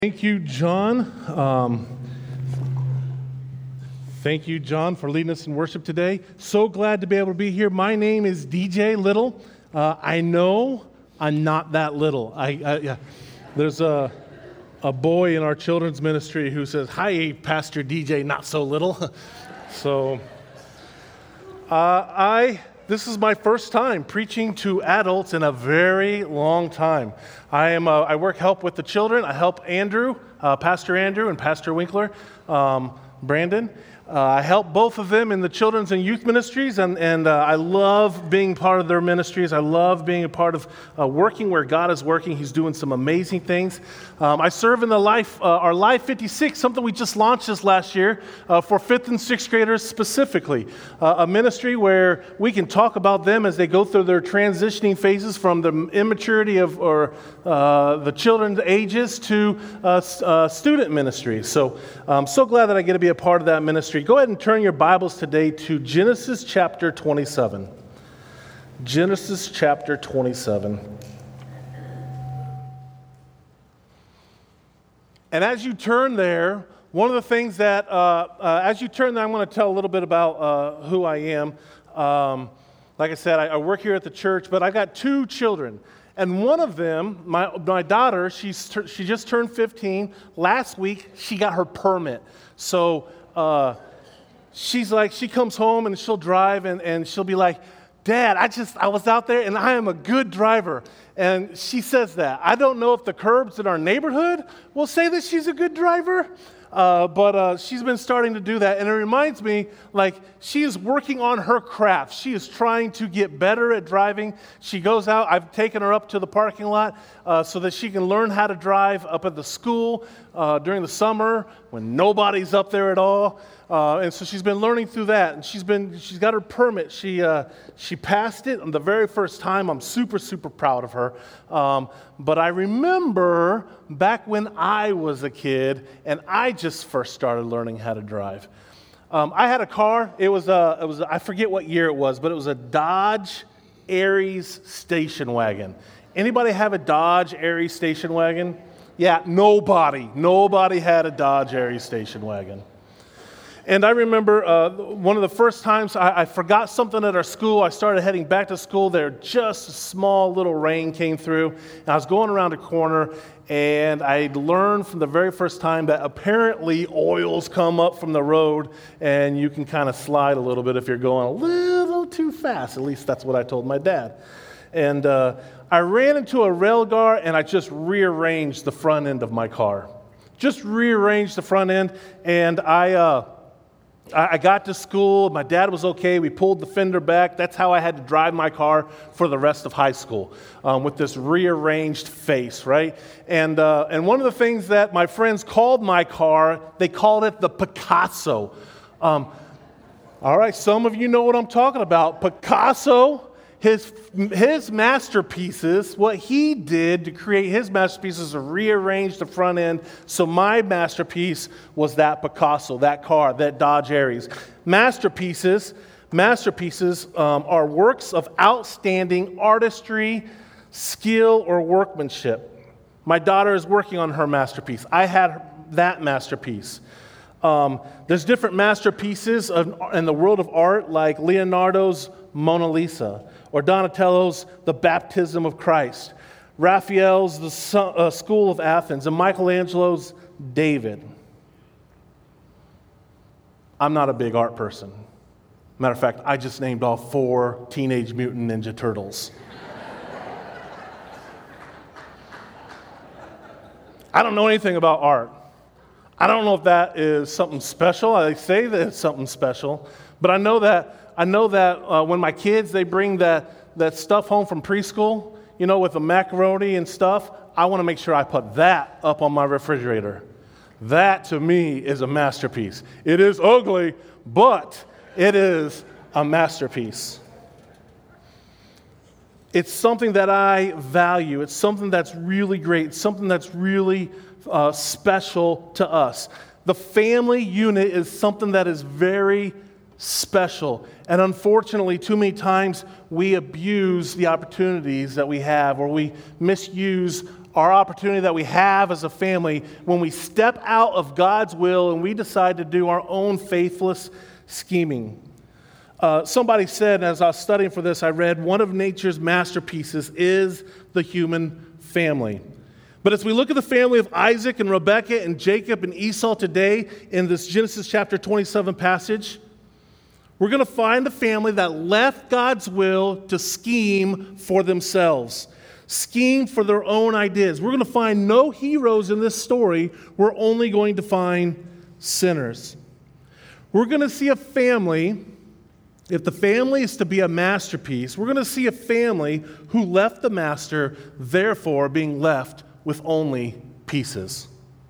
Thank you, John. Thank you, John, for leading us in worship today. So glad to be able to be here. My name is DJ Little. I know I'm not that little. There's a boy in our children's ministry who says, "Hi, Pastor DJ, not so little." This is my first time preaching to adults in a very long time. I help with the children. I help Andrew, Pastor Andrew and Pastor Winkler, Brandon. I help both of them in the children's and youth ministries, and I love being part of their ministries. I love being a part of working where God is working. He's doing some amazing things. I serve in the our Life 56, something we just launched this last year for 5th and 6th graders specifically. A ministry where we can talk about them as they go through their transitioning phases from the immaturity or the children's ages to student ministry. So I'm so glad that I get to be a part of that ministry. Go ahead and turn your Bibles today to Genesis chapter 27. Genesis chapter 27. And as you turn there, one of the things that, I'm going to tell a little bit about who I am. Like I said, I work here at the church, but I got two children. And one of them, my daughter, she just turned 15. Last week, she got her permit. So she comes home and she'll drive and she'll be like, "Dad, I was out there and I am a good driver." And she says that. I don't know if the curbs in our neighborhood will say that she's a good driver, but she's been starting to do that. And it reminds me, she is working on her craft. She is trying to get better at driving. She goes out. I've taken her up to the parking lot so that she can learn how to drive up at the school during the summer when nobody's up there at all. And so she's been learning through that, and she's got her permit. She passed it on the very first time. I'm super, super proud of her. But I remember back when I was a kid and I just first started learning how to drive. I had a car. It was I forget what year it was, but it was a Dodge Aries station wagon. Anybody have a Dodge Aries station wagon? Yeah, nobody had a Dodge Aries station wagon. And I remember one of the first times I forgot something at our school. I started heading back to school. There just a small little rain came through. And I was going around a corner, and I learned from the very first time that apparently oils come up from the road, and you can kind of slide a little bit if you're going a little too fast. At least that's what I told my dad. And I ran into a rail guard, and I just rearranged the front end of my car. Just rearranged the front end, and I got to school. My dad was okay. We pulled the fender back. That's how I had to drive my car for the rest of high school, with this rearranged face, right? And one of the things that my friends called my car, they called it the Picasso. All right, some of you know what I'm talking about. Picasso, his masterpieces, what he did to create his masterpieces, is rearrange the front end. So my masterpiece was that Picasso, that car, that Dodge Aries. Masterpieces are works of outstanding artistry, skill, or workmanship. My daughter is working on her masterpiece. I had that masterpiece. There's different masterpieces in the world of art, like Leonardo's Mona Lisa, or Donatello's The Baptism of Christ, Raphael's The School of Athens, and Michelangelo's David. I'm not a big art person. Matter of fact, I just named all 4 Teenage Mutant Ninja Turtles. I don't know anything about art. I don't know if that is something special. I say that it's something special, but I know that when my kids, they bring that stuff home from preschool, with the macaroni and stuff, I want to make sure I put that up on my refrigerator. That, to me, is a masterpiece. It is ugly, but it is a masterpiece. It's something that I value. It's something that's really great. It's something that's really special to us. The family unit is something that is very special. And unfortunately, too many times we abuse the opportunities that we have, or we misuse our opportunity that we have as a family when we step out of God's will and we decide to do our own faithless scheming. Somebody said, as I was studying for this, I read, one of nature's masterpieces is the human family. But as we look at the family of Isaac and Rebekah and Jacob and Esau today in this Genesis chapter 27 passage, we're going to find the family that left God's will to scheme for themselves, scheme for their own ideas. We're going to find no heroes in this story. We're only going to find sinners. We're going to see a family, if the family is to be a masterpiece, we're going to see a family who left the master, therefore being left with only pieces.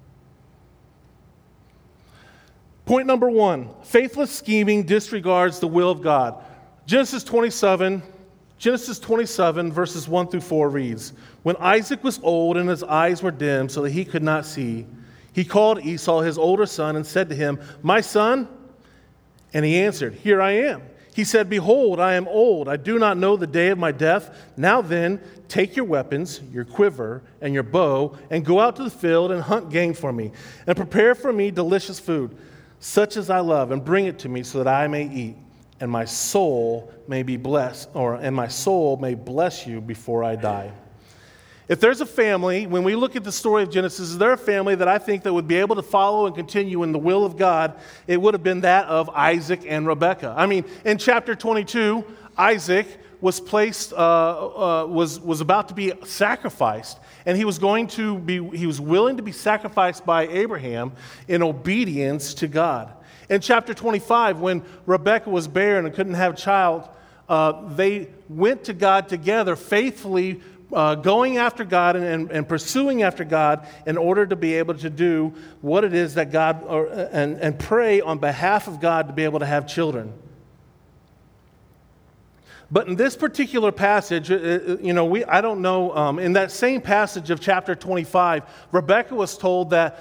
Point number one, faithless scheming disregards the will of God. Genesis 27 verses 1 through 4 reads, "When Isaac was old and his eyes were dim so that he could not see, he called Esau his older son and said to him, 'My son?' And he answered, 'Here I am.' He said, 'Behold, I am old. I do not know the day of my death. Now then, take your weapons, your quiver, and your bow, and go out to the field and hunt game for me, and prepare for me delicious food, such as I love, and bring it to me so that I may eat, and my soul may be blessed, and my soul may bless you before I die.'" If there's a family, when we look at the story of Genesis, is there a family that I think that would be able to follow and continue in the will of God? It would have been that of Isaac and Rebekah. I mean, in chapter 22, Isaac was was about to be sacrificed, and he was willing to be sacrificed by Abraham in obedience to God. In chapter 25, when Rebekah was barren and couldn't have a child, they went to God together, faithfully going after God and pursuing after God in order to be able to do what it is that God, and pray on behalf of God to be able to have children. But in this particular passage, I don't know, in that same passage of chapter 25, Rebekah was told that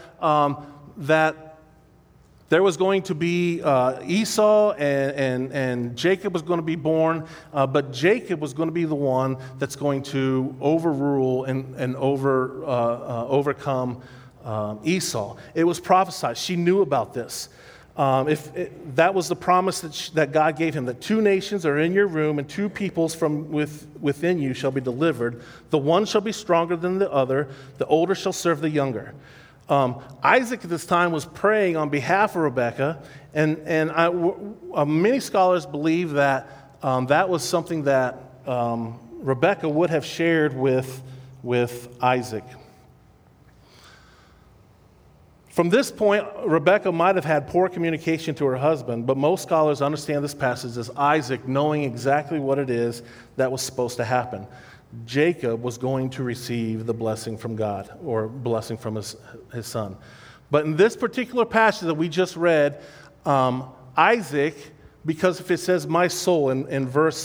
there was going to be Esau and Jacob was going to be born, but Jacob was going to be the one that's going to overrule and overcome Esau. It was prophesied. She knew about this. That was the promise that God gave him, that 2 nations are in your room and 2 peoples from within you shall be delivered. The one shall be stronger than the other. The older shall serve the younger. Isaac at this time was praying on behalf of Rebekah, and many scholars believe that that was something that Rebekah would have shared with Isaac. From this point, Rebekah might have had poor communication to her husband, but most scholars understand this passage as Isaac knowing exactly what it is that was supposed to happen. Jacob was going to receive the blessing from God, or blessing from his son. But in this particular passage that we just read, Isaac, because if it says "my soul" in verse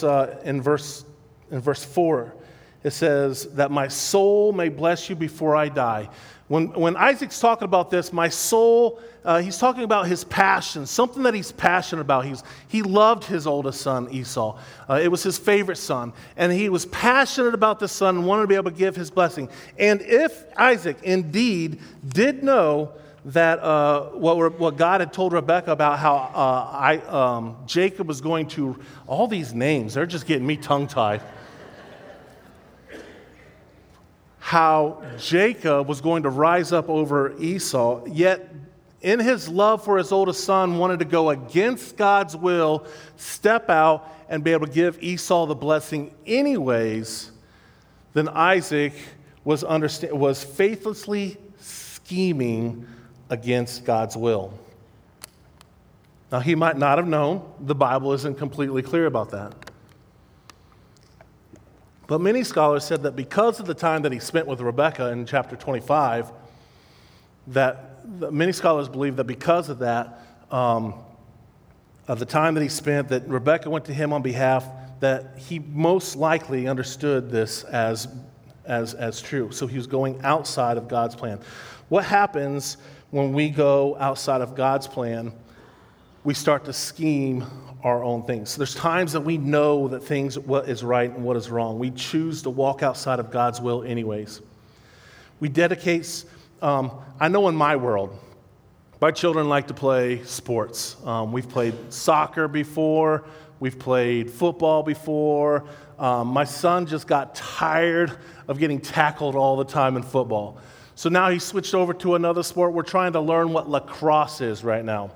4, it says that my soul may bless you before I die. When Isaac's talking about this, my soul, he's talking about his passion, something that he's passionate about. He loved his oldest son, Esau. It was his favorite son. And he was passionate about this son and wanted to be able to give his blessing. And if Isaac indeed did know that what God had told Rebekah about how Jacob was going to, all these names, they're just getting me tongue-tied. How Jacob was going to rise up over Esau, yet in his love for his oldest son wanted to go against God's will, step out, and be able to give Esau the blessing anyways, then Isaac was faithlessly scheming against God's will. Now, he might not have known. The Bible isn't completely clear about that. But many scholars said that because of the time that he spent with Rebekah in chapter 25, many scholars believe that because of that, of the time that he spent, that Rebekah went to him on behalf, that he most likely understood this as true. So he was going outside of God's plan. What happens when we go outside of God's plan? we start to scheme our own things. So there's times that we know that what is right and what is wrong. We choose to walk outside of God's will anyways. We dedicate, I know in my world, my children like to play sports. We've played soccer before. We've played football before. My son just got tired of getting tackled all the time in football. So now he switched over to another sport. We're trying to learn what lacrosse is right now.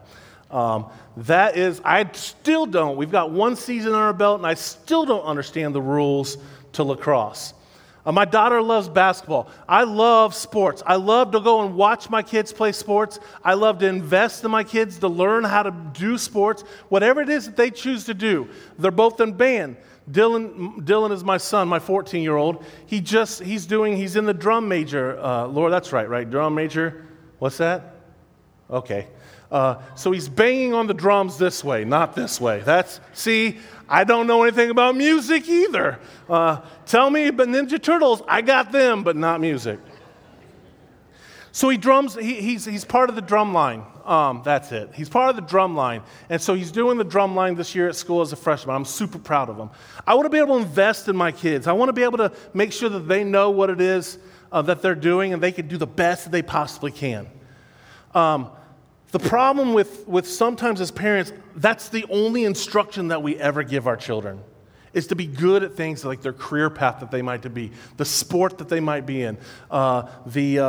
I still don't. We've got one season on our belt, and I still don't understand the rules to lacrosse. My daughter loves basketball. I love sports. I love to go and watch my kids play sports. I love to invest in my kids to learn how to do sports, whatever it is that they choose to do. They're both in band. Dylan is my son, my 14-year-old. He's in the drum major. Laura, that's right? Drum major. What's that? Okay. So he's banging on the drums this way, not this way. I don't know anything about music either. Tell me about Ninja Turtles. I got them, but not music. So he drums. He's part of the drum line. That's it. He's part of the drum line. And so he's doing the drum line this year at school as a freshman. I'm super proud of him. I want to be able to invest in my kids. I want to be able to make sure that they know what it is that they're doing and they can do the best that they possibly can. The problem with sometimes as parents, that's the only instruction that we ever give our children, is to be good at things like their career path that they might be, the sport that they might be in, the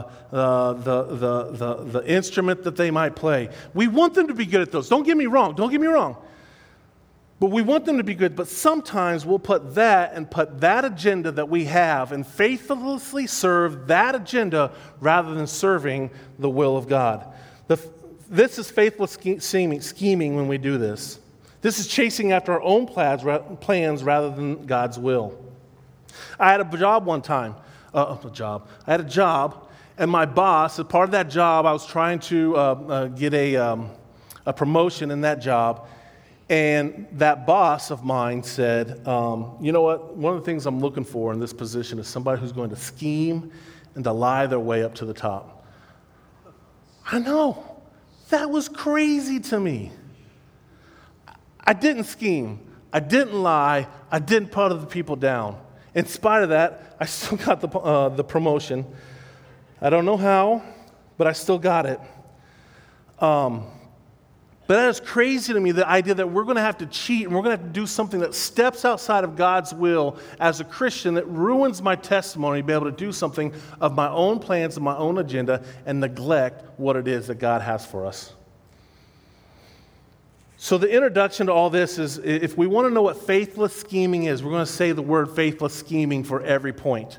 instrument that they might play. We want them to be good at those. Don't get me wrong. But we want them to be good, but sometimes we'll put that agenda that we have and faithfully serve that agenda rather than serving the will of God. This is faithless scheming when we do this. This is chasing after our own plans rather than God's will. I had a job one time. And my boss, as part of that job, I was trying to get a promotion in that job. And that boss of mine said, you know what? One of the things I'm looking for in this position is somebody who's going to scheme and to lie their way up to the top. I know. That was crazy to me. I didn't scheme. I didn't lie. I didn't put other people down. In spite of that, I still got the promotion. I don't know how, but I still got it. But that is crazy to me, the idea that we're going to have to cheat and we're going to have to do something that steps outside of God's will as a Christian that ruins my testimony to be able to do something of my own plans and my own agenda and neglect what it is that God has for us. So the introduction to all this is, if we want to know what faithless scheming is, we're going to say the word faithless scheming for every point.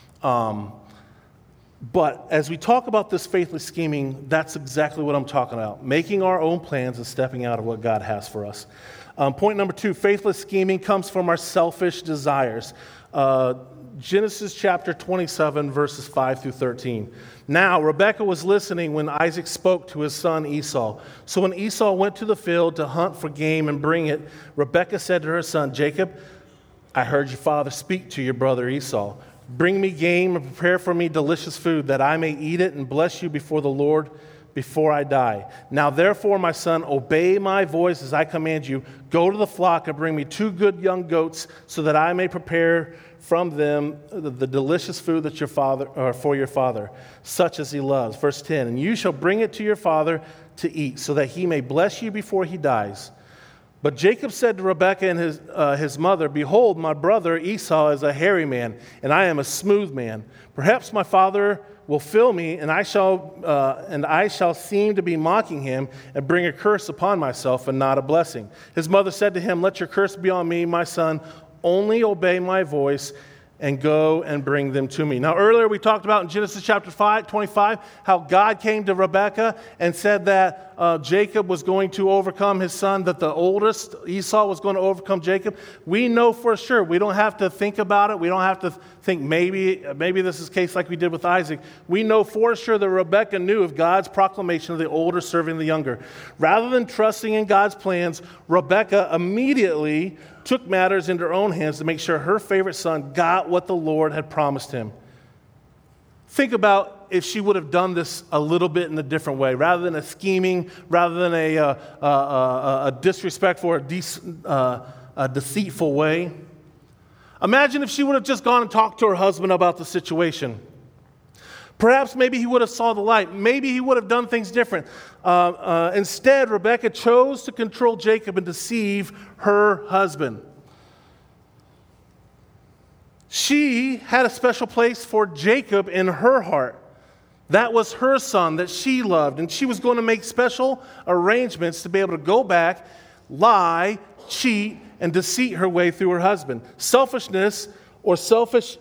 But as we talk about this faithless scheming, that's exactly what I'm talking about. Making our own plans and stepping out of what God has for us. Point number 2, faithless scheming comes from our selfish desires. Genesis chapter 27, verses 5 through 13. Now, Rebekah was listening when Isaac spoke to his son Esau. So when Esau went to the field to hunt for game and bring it, Rebekah said to her son Jacob, I heard your father speak to your brother Esau. Bring me game and prepare for me delicious food, that I may eat it and bless you before the Lord before I die. Now therefore, my son, obey my voice as I command you. Go to the flock and bring me 2 good young goats, so that I may prepare from them the delicious food that for your father, such as he loves. Verse 10, and you shall bring it to your father to eat, so that he may bless you before he dies. But Jacob said to Rebekah and his mother, behold, my brother Esau is a hairy man, and I am a smooth man. Perhaps my father will fill me, and I shall seem to be mocking him and bring a curse upon myself and not a blessing. His mother said to him, let your curse be on me, my son. Only obey my voice and go and bring them to me. Now, earlier we talked about in Genesis chapter 25 how God came to Rebekah and said that Jacob was going to overcome his son, that the oldest, Esau, was going to overcome Jacob. We know for sure. We don't have to think about it. We don't have to think maybe this is the case like we did with Isaac. We know for sure that Rebekah knew of God's proclamation of the older serving the younger. Rather than trusting in God's plans, Rebekah immediately took matters into her own hands to make sure her favorite son got what the Lord had promised him. Think about if she would have done this a little bit in a different way, rather than a scheming, rather than a disrespectful or a deceitful way. Imagine if she would have just gone and talked to her husband about the situation. Perhaps maybe he would have saw the light. Maybe he would have done things different. Instead, Rebekah chose to control Jacob and deceive her husband. She had a special place for Jacob in her heart. That was her son that she loved, and she was going to make special arrangements to be able to go back, lie, cheat, and deceit her way through her husband. Selfishness or selfish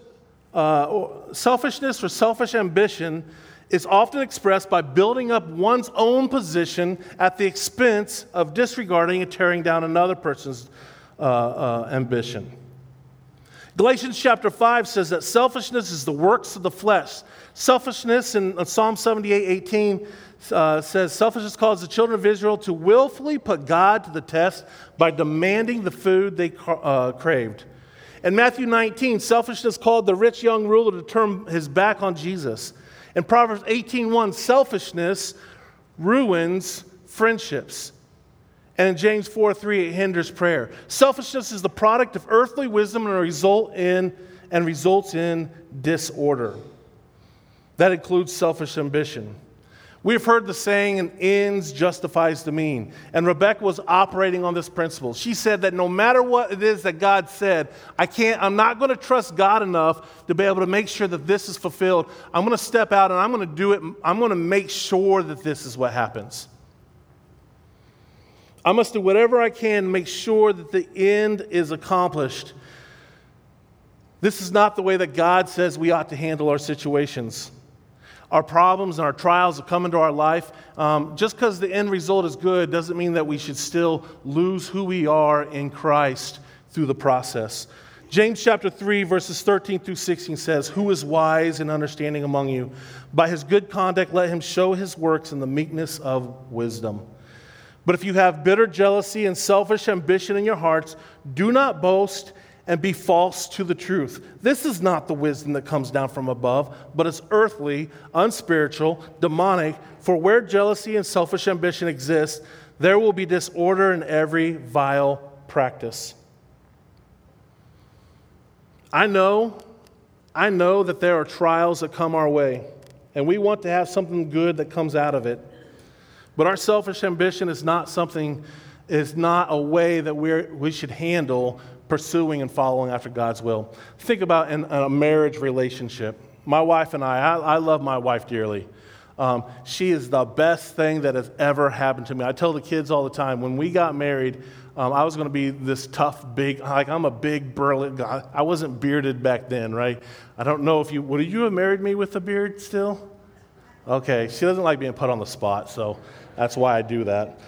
ambition is often expressed by building up one's own position at the expense of disregarding and tearing down another person's ambition. Galatians chapter 5 says that selfishness is the works of the flesh. Selfishness in Psalm 78:18 says, selfishness caused the children of Israel to willfully put God to the test by demanding the food they craved. In Matthew 19, selfishness called the rich young ruler to turn his back on Jesus. In Proverbs 18:1, selfishness ruins friendships. And in James 4:3, it hinders prayer. Selfishness is the product of earthly wisdom and results in disorder. That includes selfish ambition. We've heard the saying, "an ends justifies the mean." And Rebekah was operating on this principle. She said that no matter what it is that God said, I'm not going to trust God enough to be able to make sure that this is fulfilled. I'm going to step out and I'm going to do it. I'm going to make sure that this is what happens. I must do whatever I can to make sure that the end is accomplished. This is not the way that God says we ought to handle our situations. Our problems and our trials that come into our life, just because the end result is good doesn't mean that we should still lose who we are in Christ through the process. James chapter 3, verses 13 through 16 says, "Who is wise and understanding among you? By his good conduct let him show his works in the meekness of wisdom. But if you have bitter jealousy and selfish ambition in your hearts, do not boast and be false to the truth. This is not the wisdom that comes down from above, but it's earthly, unspiritual, demonic. For where jealousy and selfish ambition exist, there will be disorder in every vile practice." I know that there are trials that come our way, and we want to have something good that comes out of it. But our selfish ambition is not a way that we should handle pursuing and following after God's will. Think about in a marriage relationship. My wife and I love my wife dearly. She is the best thing that has ever happened to me. I tell the kids all the time, when we got married, I was going to be this tough, big, I'm a big, burly guy. I wasn't bearded back then, right? I don't know if would you have married me with a beard still? Okay, she doesn't like being put on the spot, so that's why I do that.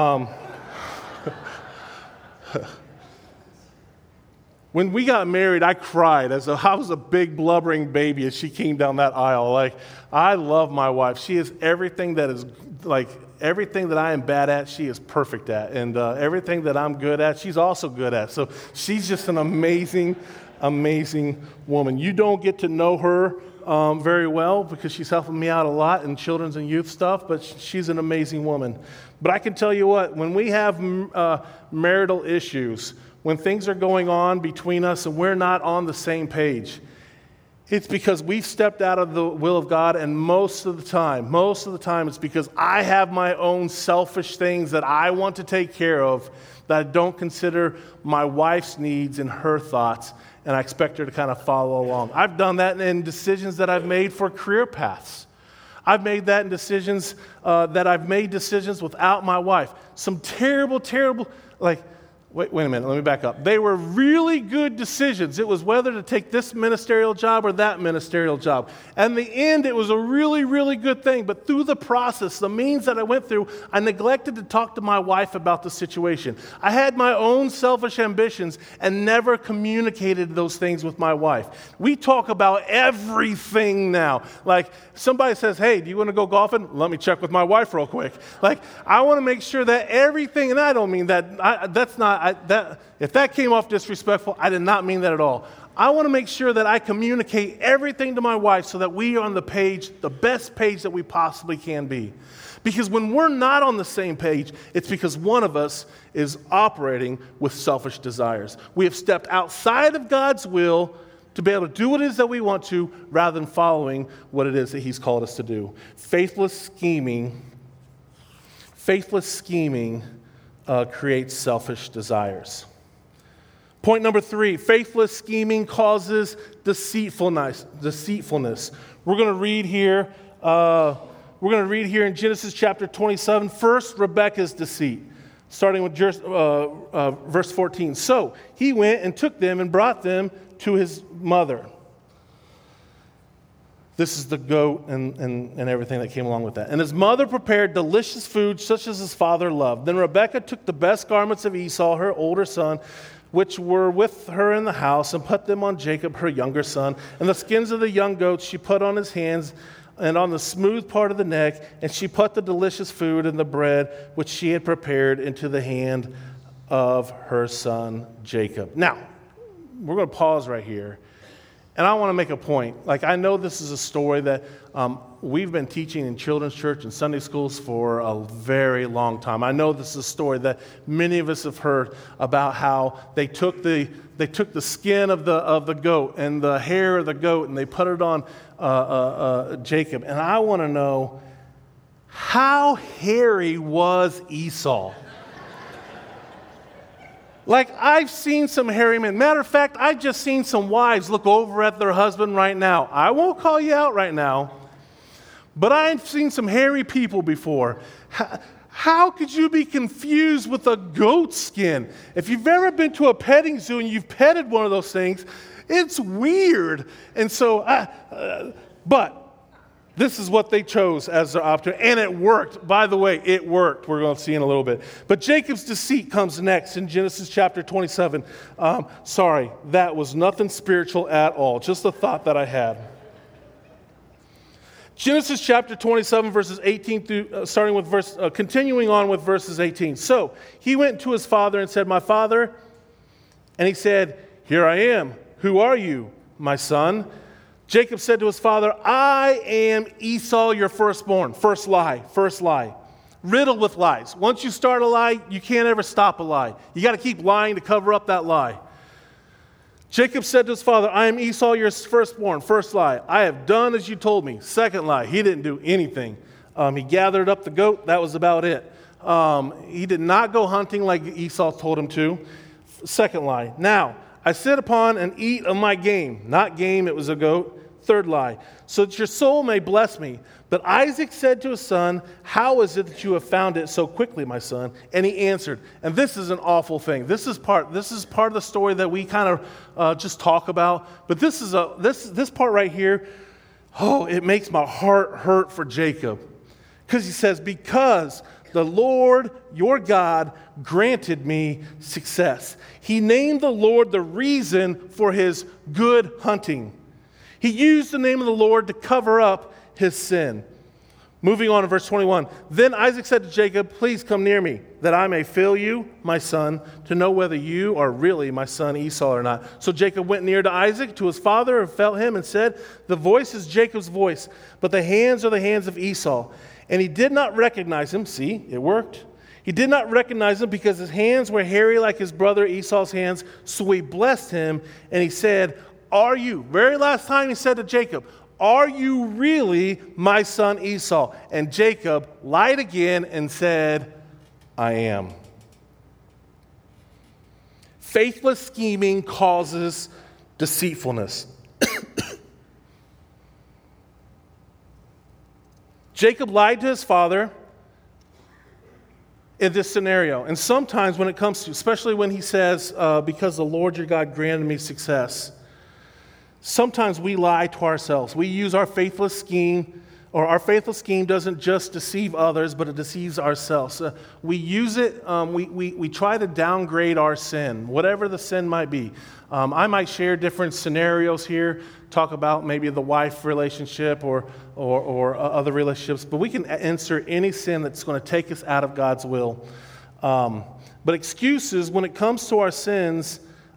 When we got married, I cried. I was a big blubbering baby as she came down that aisle. I love my wife. She is everything that I am bad at, she is perfect at. And everything that I'm good at, she's also good at. So she's just an amazing, amazing woman. You don't get to know her very well because she's helping me out a lot in children's and youth stuff, but she's an amazing woman. But I can tell you what, when we have marital issues, when things are going on between us and we're not on the same page, it's because we've stepped out of the will of God, and most of the time it's because I have my own selfish things that I want to take care of that I don't consider my wife's needs and her thoughts, and I expect her to kind of follow along. I've done that in decisions that I've made for career paths. I've made that in decisions decisions without my wife. Some terrible, Wait a minute, let me back up. They were really good decisions. It was whether to take this ministerial job or that ministerial job. And in the end, it was a really, really good thing. But through the process, the means that I went through, I neglected to talk to my wife about the situation. I had my own selfish ambitions and never communicated those things with my wife. We talk about everything now. Like somebody says, "Hey, do you want to go golfing?" Let me check with my wife real quick. I want to make sure that everything, and I don't mean that, if that came off disrespectful, I did not mean that at all. I want to make sure that I communicate everything to my wife so that we are on the page, the best page that we possibly can be. Because when we're not on the same page, it's because one of us is operating with selfish desires. We have stepped outside of God's will to be able to do what it is that we want to rather than following what it is that He's called us to do. Faithless scheming creates selfish desires. Point number 3, faithless scheming causes deceitfulness. We're going to read here in Genesis chapter 27, first Rebekah's deceit, starting with verse 14. So he went and took them and brought them to his mother. This is the goat and everything that came along with that. And his mother prepared delicious food such as his father loved. Then Rebekah took the best garments of Esau, her older son, which were with her in the house, and put them on Jacob, her younger son. And the skins of the young goats she put on his hands and on the smooth part of the neck, and she put the delicious food and the bread which she had prepared into the hand of her son Jacob. Now, we're going to pause right here, and I want to make a point. Like, I know this is a story that we've been teaching in children's church and Sunday schools for a very long time. I know this is a story that many of us have heard about how they took the skin of the goat and the hair of the goat and they put it on Jacob. And I want to know, how hairy was Esau? Like, I've seen some hairy men. Matter of fact, I've just seen some wives look over at their husband right now. I won't call you out right now, but I've seen some hairy people before. How could you be confused with a goat skin? If you've ever been to a petting zoo and you've petted one of those things, it's weird. And so, but this is what they chose as their option, and it worked. By the way, it worked. We're going to see in a little bit. But Jacob's deceit comes next in Genesis chapter 27. Sorry, that was nothing spiritual at all. Just a thought that I had. Genesis chapter 27, verses 18 through, continuing on with verses 18. So he went to his father and said, "My father," and he said, "Here I am. Who are you, my son?" Jacob said to his father, "I am Esau, your firstborn." First lie. Riddled with lies. Once you start a lie, you can't ever stop a lie. You got to keep lying to cover up that lie. Jacob said to his father, "I am Esau, your firstborn." First lie. "I have done as you told me." Second lie. He didn't do anything. He gathered up the goat. That was about it. He did not go hunting like Esau told him to. Second lie. "Now, I sit upon and eat of my game." Not game, it was a goat. Third lie. "So that your soul may bless me." But Isaac said to his son, "How is it that you have found it so quickly, my son?" And he answered, and this is an awful thing. This is part of the story that we kind of just talk about. But this part right here, it makes my heart hurt for Jacob. Because he says, "Because the Lord, your God, granted me success." He named the Lord the reason for his good hunting. He used the name of the Lord to cover up his sin. Moving on to verse 21. Then Isaac said to Jacob, "Please come near me, that I may feel you, my son, to know whether you are really my son Esau or not." So Jacob went near to Isaac, to his father, and felt him and said, "The voice is Jacob's voice, but the hands are the hands of Esau." And he did not recognize him. See, it worked. He did not recognize him because his hands were hairy like his brother Esau's hands. So he blessed him, and he said, "Are you," very last time he said to Jacob, "Are you really my son Esau?" And Jacob lied again and said, "I am." Faithless scheming causes deceitfulness. Jacob lied to his father in this scenario. And sometimes when it comes to, especially when he says, "Because the Lord your God granted me success," sometimes we lie to ourselves. We use our faithless scheme, or our faithless scheme doesn't just deceive others, but it deceives ourselves. We use it, we try to downgrade our sin, whatever the sin might be. I might share different scenarios here, talk about maybe the wife relationship or other relationships, but we can insert any sin that's going to take us out of God's will. But excuses, when it comes to our sins,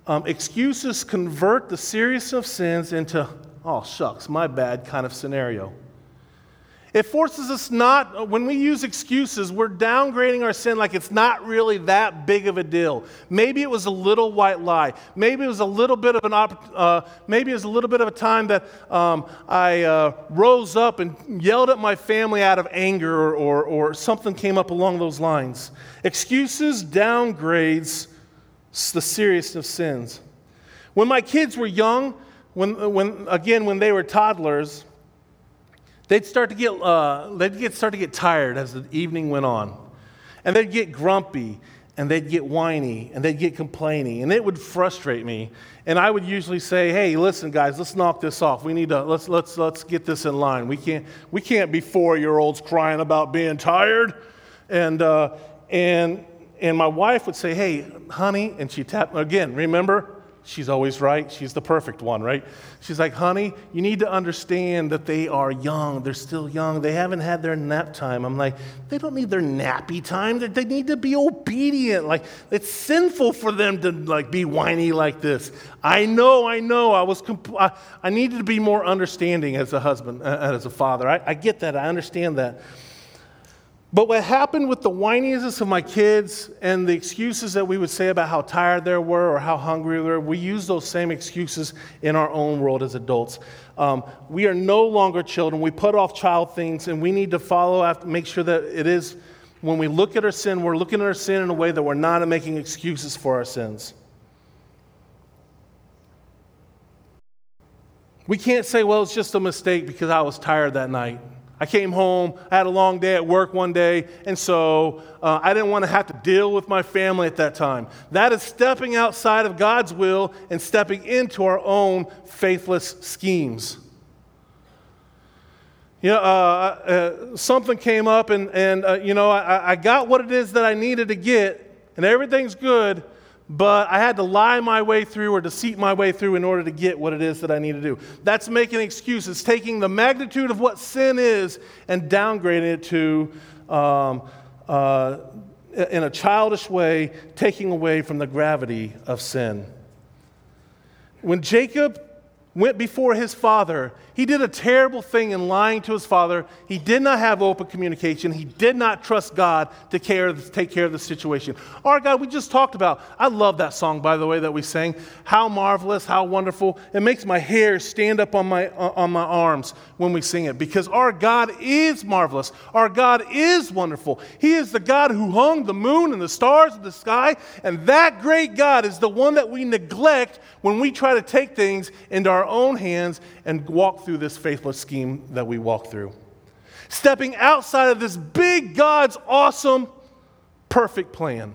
Excuses convert the seriousness of sins into, oh, shucks, my bad kind of scenario. It forces us not, when we use excuses, we're downgrading our sin like it's not really that big of a deal. Maybe it was a little white lie. Maybe it was a little bit of a time that I rose up and yelled at my family out of anger or something came up along those lines. Excuses downgrades the seriousness of sins. When my kids were young, when they were toddlers, they'd start to get tired as the evening went on. And they'd get grumpy, and they'd get whiny, and they'd get complaining, and it would frustrate me. And I would usually say, "Hey, listen, guys, let's knock this off. We need to let's get this in line. We can't be 4-year-olds crying about being tired." And my wife would say, "Hey, honey," and she'd tap again. Remember? She's always right. She's the perfect one, right? She's like, "Honey, you need to understand that they are young. They're still young. They haven't had their nap time." I'm like, "They don't need their nappy time. They need to be obedient. Like, it's sinful for them to be whiny like this." I know. I needed to be more understanding as a husband, as a father. I get that. I understand that. But what happened with the whininess of my kids and the excuses that we would say about how tired they were or how hungry we were, we use those same excuses in our own world as adults. We are no longer children. We put off child things, and we need to follow after, make sure that it is, when we look at our sin, we're looking at our sin in a way that we're not making excuses for our sins. We can't say, "Well, it's just a mistake because I was tired that night. I came home, I had a long day at work one day, and so I didn't want to have to deal with my family at that time." That is stepping outside of God's will and stepping into our own faithless schemes. Something came up, and I got what it is that I needed to get, and everything's good, but I had to lie my way through or deceit my way through in order to get what it is that I need to do. That's making excuses, taking the magnitude of what sin is and downgrading it to, in a childish way, taking away from the gravity of sin. When Jacob went before his father, he did a terrible thing in lying to his father. He did not have open communication. He did not trust God to take care of the situation. Our God, we just talked about. I love that song, by the way, that we sang. How marvelous, how wonderful. It makes my hair stand up on my arms when we sing it, because our God is marvelous. Our God is wonderful. He is the God who hung the moon and the stars in the sky, and that great God is the one that we neglect when we try to take things into our own hands and walk through this faithless scheme that we walk through. Stepping outside of this big God's awesome, perfect plan.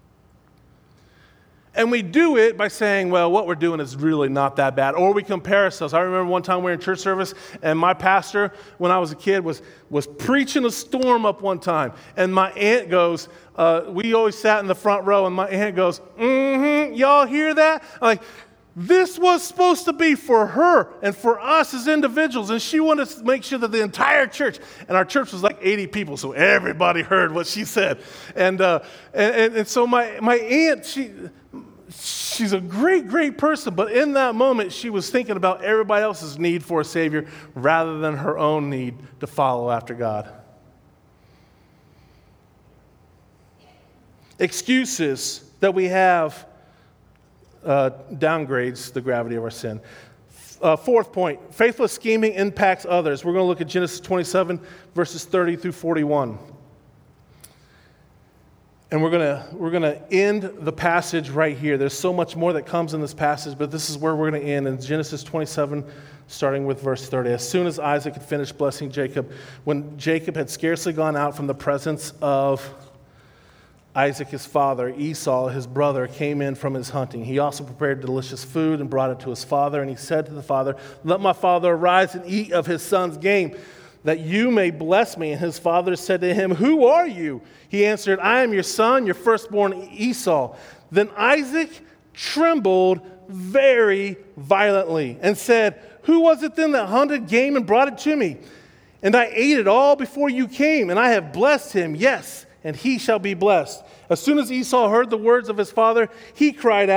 And we do it by saying, "Well, what we're doing is really not that bad." Or we compare ourselves. I remember one time we were in church service, and my pastor, when I was a kid, was preaching a storm up one time. And my aunt goes, we always sat in the front row, and my aunt goes, "Y'all hear that?" I'm like, this was supposed to be for her and for us as individuals, and she wanted to make sure that the entire church, and our church was like 80 people, so everybody heard what she said. And so my aunt, she's a great person, but in that moment, she was thinking about everybody else's need for a Savior rather than her own need to follow after God. Excuses that we have downgrades the gravity of our sin. Fourth point, faithless scheming impacts others. We're going to look at Genesis 27, verses 30 through 41. And we're going to end the passage right here. There's so much more that comes in this passage, but this is where we're going to end in Genesis 27, starting with verse 30. As soon as Isaac had finished blessing Jacob, when Jacob had scarcely gone out from the presence of Isaac, his father, Esau, his brother, came in from his hunting. He also prepared delicious food and brought it to his father. And he said to the father, "Let my father arise and eat of his son's game, that you may bless me." And his father said to him, "Who are you?" He answered, "I am your son, your firstborn Esau." Then Isaac trembled very violently and said, "Who was it then that hunted game and brought it to me? And I ate it all before you came, and I have blessed him, yes, and he shall be blessed." As soon as Esau heard the words of his father, he cried out,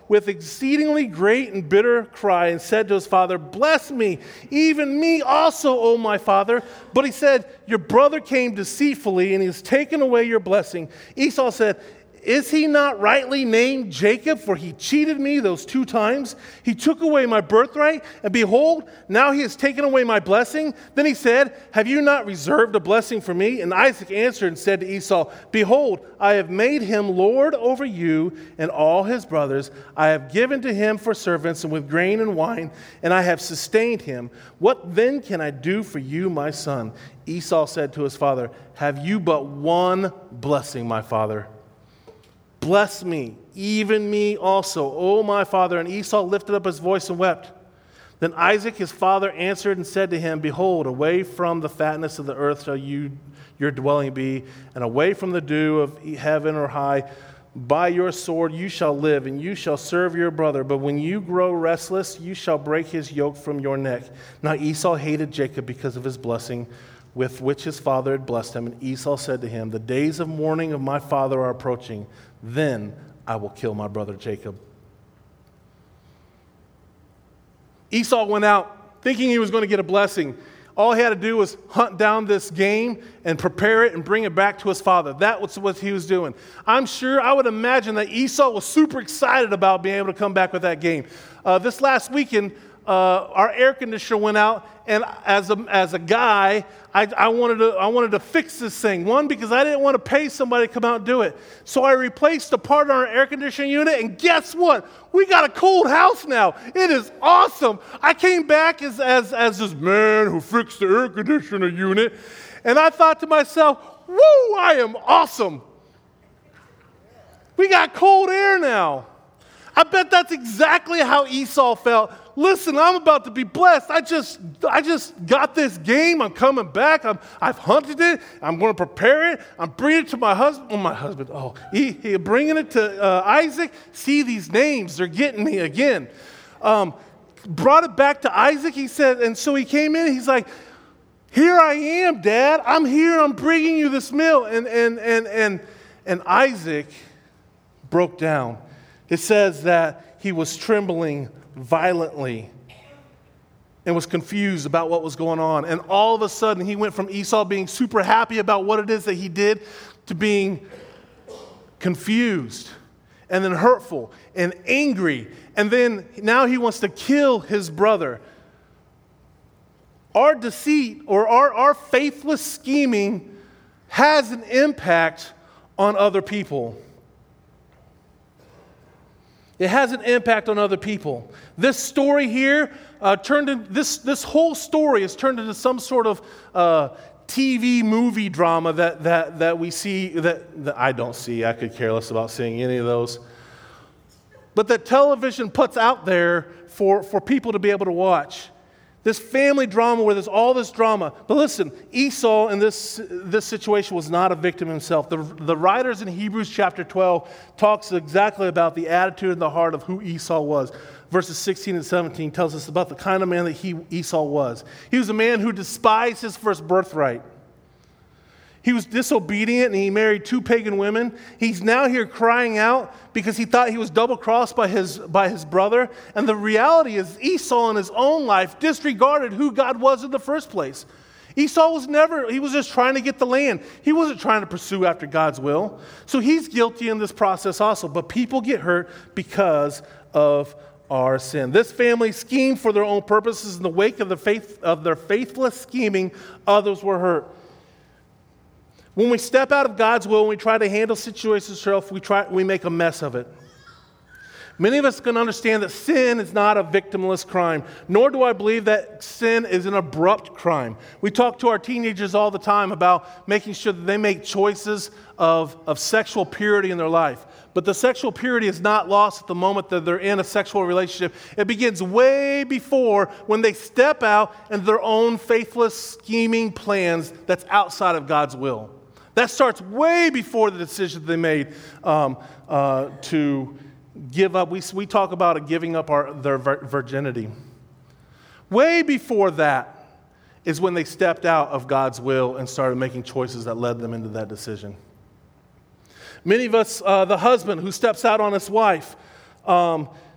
with exceedingly great and bitter cry and said to his father, "Bless me, even me also, O my father." But he said, "Your brother came deceitfully, and he has taken away your blessing." Esau said, "Is he not rightly named Jacob? For he cheated me those 2 times. He took away my birthright, and behold, now he has taken away my blessing." Then he said, "Have you not reserved a blessing for me?" And Isaac answered and said to Esau, "Behold, I have made him lord over you and all his brothers. I have given to him for servants and with grain and wine, and I have sustained him. What then can I do for you, my son?" Esau said to his father, "Have you but one blessing, my father? Bless me, even me also, O my father." And Esau lifted up his voice and wept. Then Isaac his father answered and said to him, "Behold, away from the fatness of the earth shall your dwelling be, and away from the dew of heaven or high. By your sword you shall live, and you shall serve your brother. But when you grow restless, you shall break his yoke from your neck." Now Esau hated Jacob because of his blessing with which his father had blessed him. And Esau said to him, "The days of mourning of my father are approaching. Then I will kill my brother Jacob." Esau went out thinking he was going to get a blessing. All he had to do was hunt down this game and prepare it and bring it back to his father. That was what he was doing. I would imagine that Esau was super excited about being able to come back with that game. This last weekend, our air conditioner went out, and as a guy, I wanted to fix this thing. One, because I didn't want to pay somebody to come out and do it. So I replaced the part on our air conditioning unit, and guess what? We got a cold house now. It is awesome. I came back as this man who fixed the air conditioner unit, and I thought to myself, "Woo, I am awesome. We got cold air now." I bet that's exactly how Esau felt. Listen, I'm about to be blessed. I just got this game. I'm coming back. I've hunted it. I'm going to prepare it. I'm bringing it to my husband. He bringing it to Isaac. See these names. They're getting me again. Brought it back to Isaac. He said, and so he came in. He's like, "Here I am, Dad. I'm here. I'm bringing you this meal." And Isaac broke down. It says that he was trembling violently and was confused about what was going on. And all of a sudden, he went from Esau being super happy about what it is that he did to being confused and then hurtful and angry. And then now he wants to kill his brother. Our deceit or our faithless scheming has an impact on other people. It has an impact on other people. This story here this whole story is turned into some sort of TV movie drama that we see that I don't see. I could care less about seeing any of those. But that television puts out there for people to be able to watch. This family drama where there's all this drama. But listen, Esau in this situation was not a victim himself. The writers in Hebrews chapter 12 talks exactly about the attitude and the heart of who Esau was. Verses 16 and 17 tells us about the kind of man that Esau was. He was a man who despised his first birthright. He was disobedient and he married 2 pagan women. He's now here crying out because he thought he was double-crossed by his brother. And the reality is Esau in his own life disregarded who God was in the first place. Esau he was just trying to get the land. He wasn't trying to pursue after God's will. So he's guilty in this process also. But people get hurt because of our sin. This family schemed for their own purposes. In the wake of their faithless scheming, others were hurt. When we step out of God's will and we try to handle situations ourselves, we make a mess of it. Many of us can understand that sin is not a victimless crime, nor do I believe that sin is an abrupt crime. We talk to our teenagers all the time about making sure that they make choices of sexual purity in their life. But the sexual purity is not lost at the moment that they're in a sexual relationship. It begins way before when they step out into their own faithless, scheming plans that's outside of God's will. That starts way before the decision they made to give up. We talk about giving up their virginity. Way before that is when they stepped out of God's will and started making choices that led them into that decision. Many of us, the husband who steps out on his wife,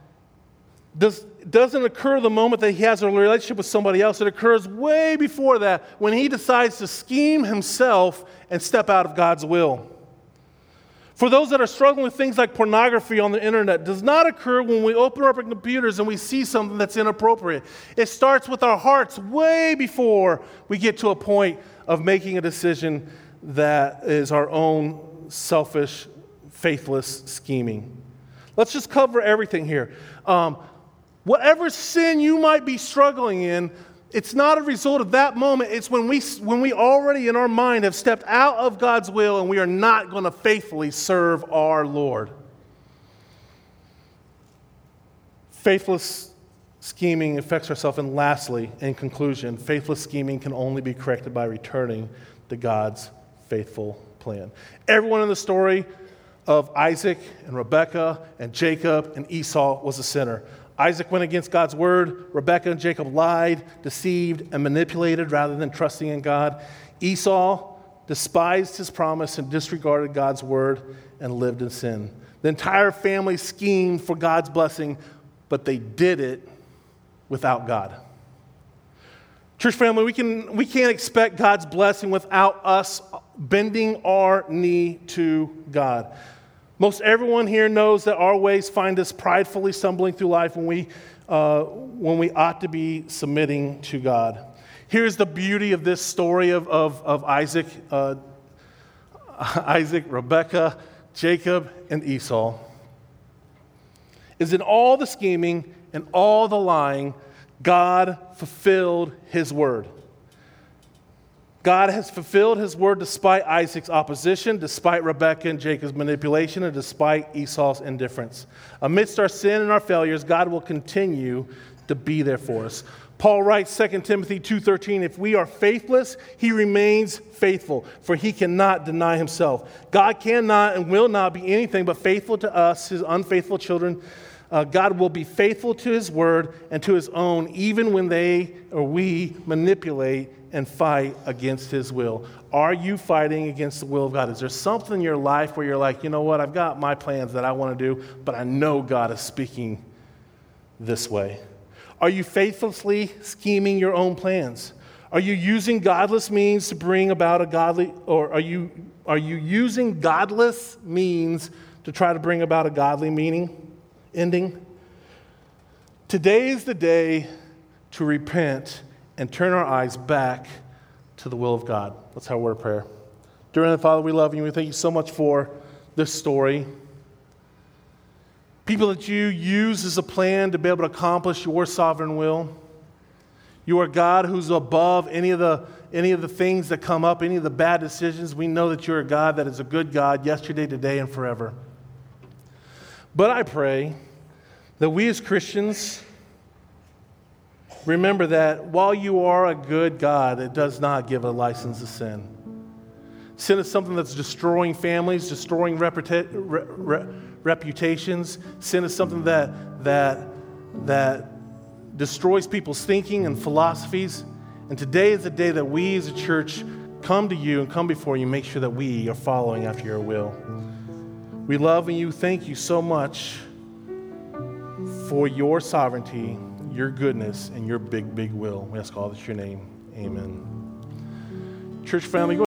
doesn't occur the moment that he has a relationship with somebody else. It occurs way before that when he decides to scheme himself and step out of God's will. For those that are struggling with things like pornography on the internet, does not occur when we open up our computers and we see something that's inappropriate. It starts with our hearts way before we get to a point of making a decision that is our own selfish, faithless scheming. Let's just cover everything here. Whatever sin you might be struggling in, it's not a result of that moment. It's when we already in our mind have stepped out of God's will and we are not going to faithfully serve our Lord. Faithless scheming affects ourselves. And lastly, in conclusion, faithless scheming can only be corrected by returning to God's faithful plan. Everyone in the story of Isaac and Rebekah and Jacob and Esau was a sinner. Isaac went against God's word. Rebekah and Jacob lied, deceived, and manipulated rather than trusting in God. Esau despised his promise and disregarded God's word and lived in sin. The entire family schemed for God's blessing, but they did it without God. Church family, we can't expect God's blessing without us bending our knee to God. Most everyone here knows that our ways find us pridefully stumbling through life when we ought to be submitting to God. Here's the beauty of this story of Isaac, Rebekah, Jacob, and Esau. Is in all the scheming and all the lying, God fulfilled his word. God has fulfilled his word despite Isaac's opposition, despite Rebekah and Jacob's manipulation, and despite Esau's indifference. Amidst our sin and our failures, God will continue to be there for us. Paul writes 2 Timothy 2:13, if we are faithless, he remains faithful, for he cannot deny himself. God cannot and will not be anything but faithful to us, his unfaithful children. God will be faithful to his word and to his own, even when we manipulate and fight against his will. Are you fighting against the will of God? Is there something in your life where you're like, you know what, I've got my plans that I want to do, but I know God is speaking this way? Are you faithlessly scheming your own plans? Are you using godless means to bring about a godly, or are you using godless means to try to bring about a godly ending? Today is the day to repent and turn our eyes back to the will of God. Let's have a word of prayer. Dear Heavenly Father, we love you. We thank you so much for this story. People that you use as a plan to be able to accomplish your sovereign will. You are God who's above any of the things that come up, any of the bad decisions. We know that you're a God that is a good God yesterday, today, and forever. But I pray that we as Christians remember that while you are a good God, it does not give a license to sin. Sin is something that's destroying families, destroying reputations. Sin is something that destroys people's thinking and philosophies. And today is the day that we as a church come to you and come before you, make sure that we are following after your will. We love you. Thank you so much for your sovereignty, your goodness, and your big, big will. We ask all this in your name. Amen. Church family, go